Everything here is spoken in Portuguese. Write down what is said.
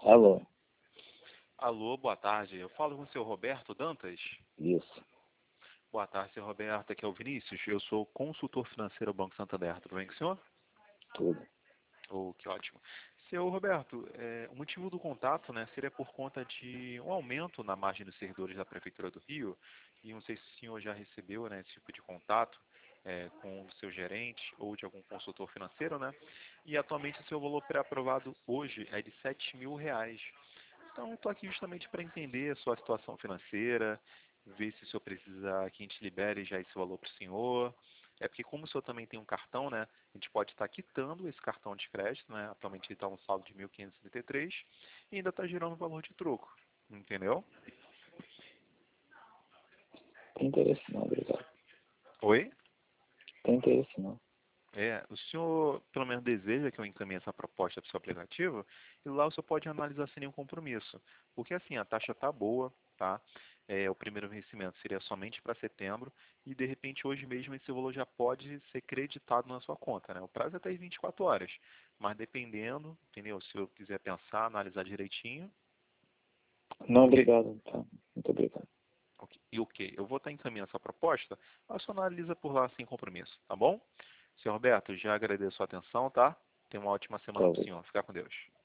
Alô, Alô, boa tarde. Eu falo com o senhor Roberto Dantas. isso, Boa tarde, senhor Roberto. Aqui é o Vinícius. Eu sou consultor financeiro do Banco Santander. Tudo bem com o senhor? tudo. Oh, que ótimo. Senhor Roberto, o motivo do contato, né, seria por conta de um aumento na margem dos servidores da Prefeitura do Rio. E não sei se o senhor já recebeu, né, esse tipo de contato com o seu gerente ou de algum consultor financeiro, né? E atualmente o seu valor pré-aprovado hoje é de R$ 7.000. Então, estou aqui justamente para entender a sua situação financeira, ver se o senhor precisa que a gente libere já esse valor para o senhor. É porque como o senhor também tem um cartão, né, a gente pode estar quitando esse cartão de crédito, né, atualmente ele está um saldo de 1.533 e ainda está gerando valor de troco, entendeu? Tem interesse não, obrigado. Oi? Tem interesse não. O senhor pelo menos deseja que eu encaminhe essa proposta para o seu aplicativo e lá o senhor pode analisar sem nenhum compromisso. Porque assim, a taxa está boa, tá? O primeiro vencimento seria somente para setembro e de repente hoje mesmo esse valor já pode ser creditado na sua conta, né? O prazo é até as 24 horas, mas dependendo, entendeu? Se eu quiser pensar, analisar direitinho, Não, obrigado, tá? Muito obrigado. ok, eu vou estar encaminhando essa proposta, mas só analisa por lá sem compromisso, tá bom? Senhor Roberto, já agradeço a sua atenção, tá? Tenha uma ótima Tá, semana para o obrigado. senhor. Fica com Deus.